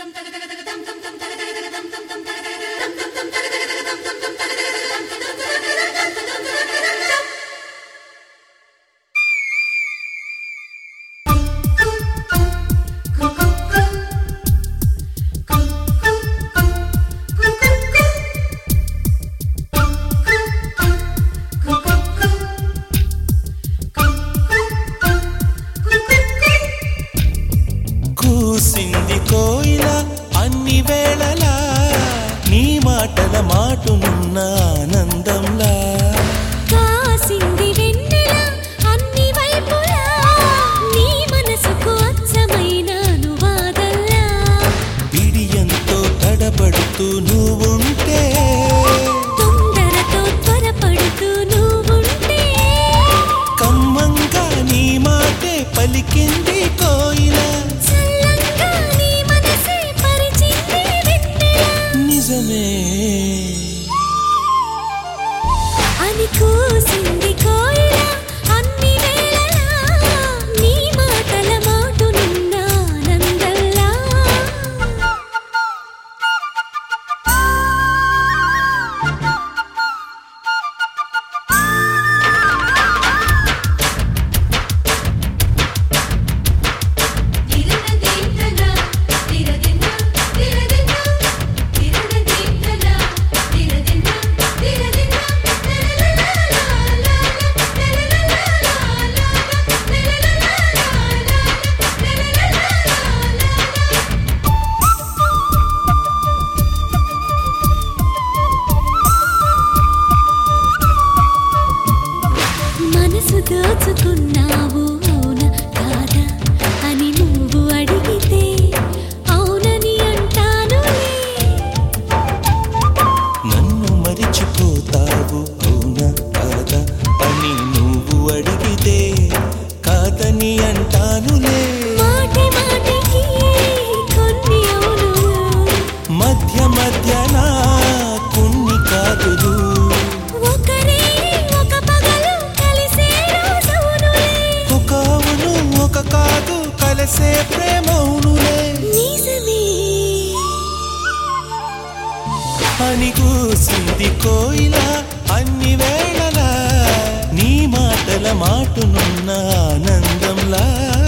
కూసింది కోయిల అన్ని వేళలా నీ మాటల మాటునున్న ఆనందంలా కాసింది వెన్నెల అన్ని వైపులా నీ మనసుకు అచ్చమైన అనువాదల్లా బిడియంతో తడబడుతూ నువ్వుంటే తొందరతో త్వరపడుతూ నువ్వుంటే కమ్మంగా నీ మాటే పలికింది కోయిల చల్లంగా నీ మనసే పరిచింది వెన్నెల నిజమే అని కూసింది కోయిల అన్ని వేళలా నీ మాటల మాటునున్న ఆనందల్లా మనసు దోచుకున్నావు అవునా కాదా అని నువ్వు అడిగితే అవునని అంటానులే నన్ను మరిచిపోతావు అవునా కాదా అని నువ్వు అడిగితే కాదని అంటానులే మాటి మాటికి కొన్ని అవునులు మధ్య మధ్యన కొన్ని కాదులు ఒకరే ఒక పగలు కలిసే రోజవునులే ఒక అవును ఒక కాదు కలిసే ప్రేమవునులే నిజమే అని కూసింది కోయిల అన్ని వేళలా నీ మాటల మాటునున్న ఆనందంలా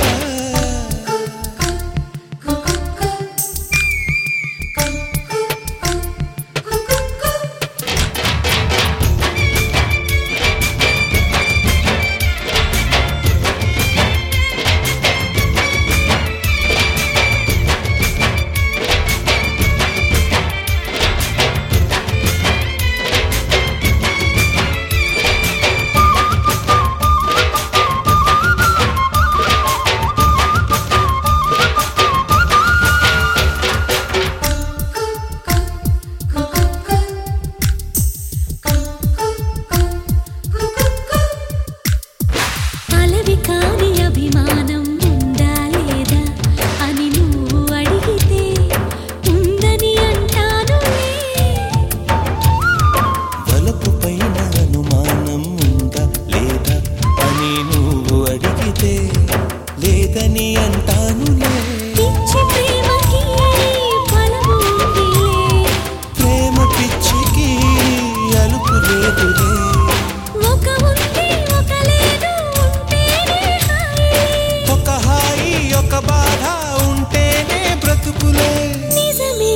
అలవి కాని అభిమానం ఉందా లేదా అని నువ్వు అడిగితే ఉందని అంటానులే వలపు పైన అనుమానం ఉందా లేదా అని నువ్వు అడిగితే లేదని అంటానులే పిచ్చి ప్రేమకి ఫలము ఉందిలే ప్రేమ పిచ్చికి అలుపు లేదులే ఒక ఉంది ఒక లేదు ఉంటేనే హాయి ఒక హాయి ఒక బాధ ఉంటేనే బ్రతుకులే నిజమే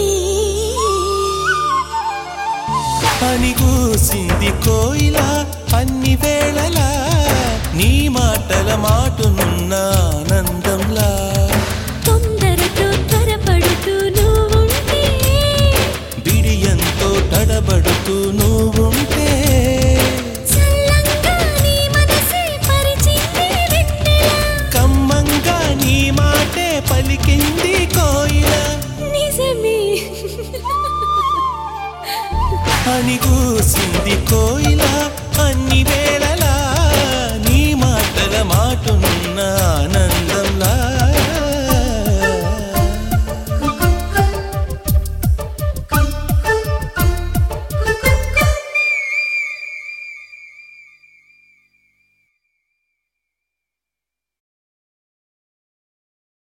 అని కూసింది కోయిల అన్ని వేళలా నీ మాటల మాటునున్న ఆనందంలా తొందరతో త్వరపడుతూ నువ్వుంటే బిడియంతో తడబడుతూ నువ్వుంటే చల్లంగా నీ మనసే పరిచింది వెన్నెల కమ్మంగా నీ మాటే పలికింది కోయిల నిజమే అని కూసింది కోయిల